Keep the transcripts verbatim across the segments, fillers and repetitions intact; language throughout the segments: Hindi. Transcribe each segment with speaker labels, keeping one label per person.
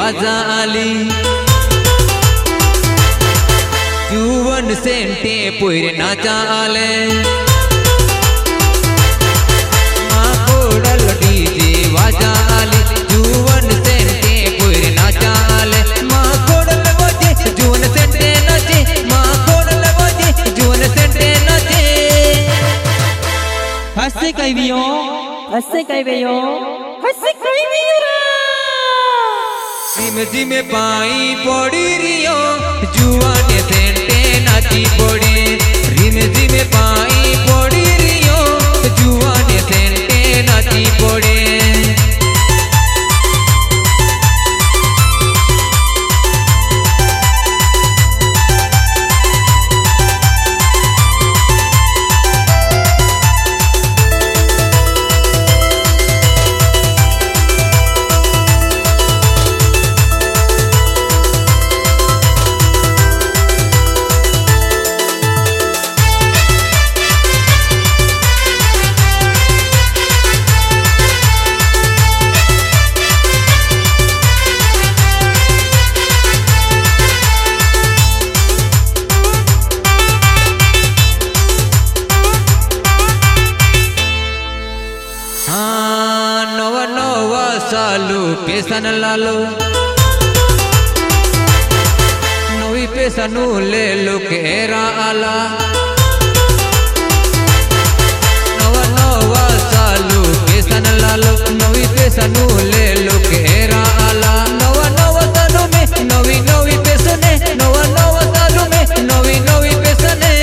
Speaker 1: वाजा आली जुवन सेंटे पोयर नाचा आले माँ कोडल डीजे वाजा आली जुवन सेंटे पोयर नाचा आले माँ कोडल बजे जुवन सेंटे नाचे माँ कोडल बजे जुवन सेंटे नाचे
Speaker 2: हंसे कई बियो हंसे कई बियो हंसे कई बियो
Speaker 1: जिम जिम पाई पड़ी रियो जुआने सेंटे नाची पड़े रिम जिम पाई पड़ी रियो जुआने सेंटे नाची पड़े सालू पेसन लालो नवी पेसनू ले लो केरा आला नवा नवा सालू पेसन लालो नवी पेसनू ले लो केरा आला नवा नवा सालू में नवी नवी पेसने नवा नवा सालू में नवी नवी पेसने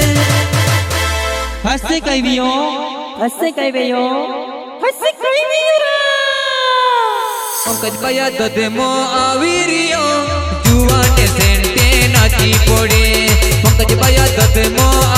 Speaker 2: हंसे कई बियो हंसे कई बियो हंसे कई बियो
Speaker 1: पंकज कया ददमो आवीरियो जुआने सेंटे नाची पड़े पंकज कया ददमो